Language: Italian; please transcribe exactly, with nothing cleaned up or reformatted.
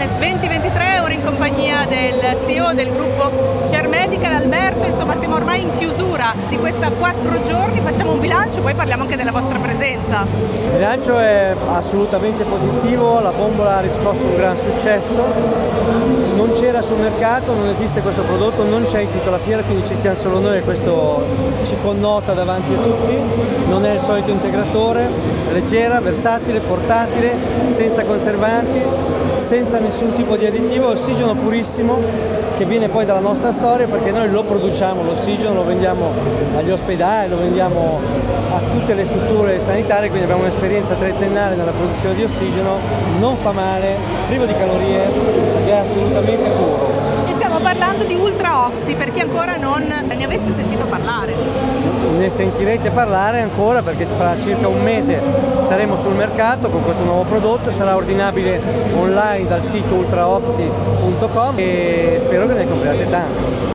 Wellness duemilaventitré, ora in compagnia del C E O del gruppo Chair Medical, Alberto. Insomma, siamo ormai in chiusura di questa quattro giorni, facciamo un bilancio, poi parliamo anche della vostra presenza. Il bilancio è assolutamente positivo, la bombola ha riscosso un gran successo, non c'era sul mercato, non esiste questo prodotto, non c'è in tutta la fiera, quindi ci siamo solo noi e questo ci connota davanti a tutti. Non è il solito integratore, leggera, versatile, portatile, senza conservanti, senza nessun tipo di additivo, ossigeno purissimo che viene poi dalla nostra storia, perché noi lo produciamo l'ossigeno, lo vendiamo agli ospedali, lo vendiamo a tutte le strutture sanitarie, quindi abbiamo un'esperienza trentennale nella produzione di ossigeno, non fa male, privo di calorie ed è assolutamente puro. E stiamo parlando di Ultra Oxy, per chi ancora non ne avesse sentito parlare. Ne sentirete parlare ancora, perché fra circa un mese saremo sul mercato con questo nuovo prodotto, sarà ordinabile online dal sito ultra oxy punto com e spero che ne compriate tanto.